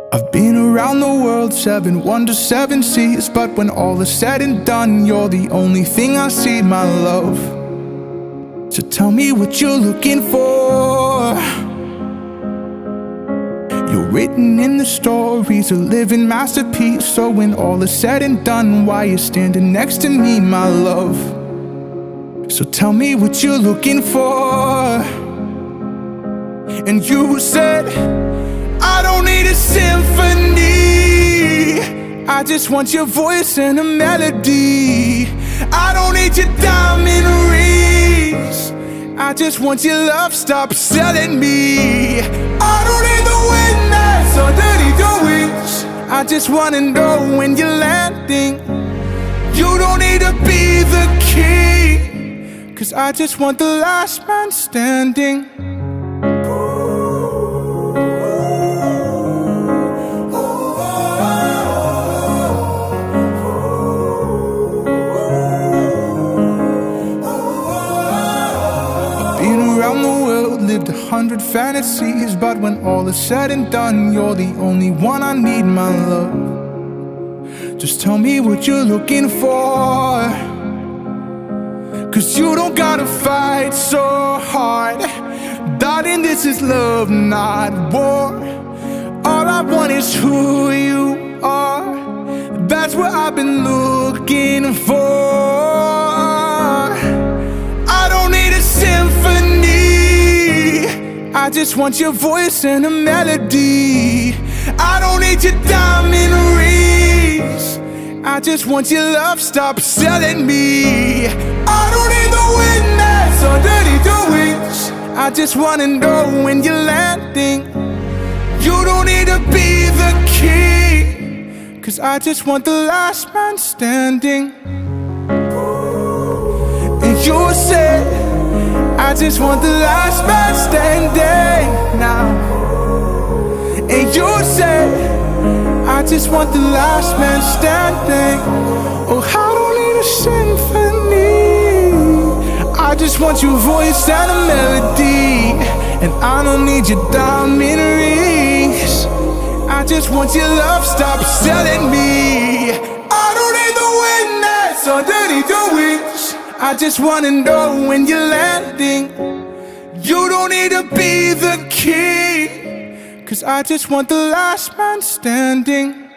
I've been around the world, 7 wonders, 7 seas, but when all is said and done, you're the only thing I see, my love. So tell me what you're looking for. You're written in the stories, a living masterpiece. So when all is said and done, why you standing next to me, my love? So tell me what you're looking for. And you said, I don't need a symphony, I just want your voice and a melody. I don't need your diamond rings, I just want your love, stop selling me. I don't need the wind that's underneath your wings, I just wanna know when you're landing. You don't need to be the king, 'cause I just want the last man standing. Been around the world, lived 100 fantasies, but when all is said and done, you're the only one I need, my love. Just tell me what you're looking for, 'cause you don't gotta fight so hard. Darling, this is love, not war. All I want is who you are, that's what I've been looking for. I just want your voice and a melody. I don't need your diamond rings, I just want your love, stop selling me. I don't need the wind that's underneath your wings, I just wanna know when you're landing. You don't need to be the king, 'cause I just want the last man standing. And you said, I just want the last man standing now. And you said, I just want the last man standing. Oh, I don't need a symphony, I just want your voice and a melody. And I don't need your diamond rings, I just want your love, stop selling me. I don't need the wind that's underneath your wings, I just wanna know when you're landing. You don't need to be the king, 'cause I just want the last man standing.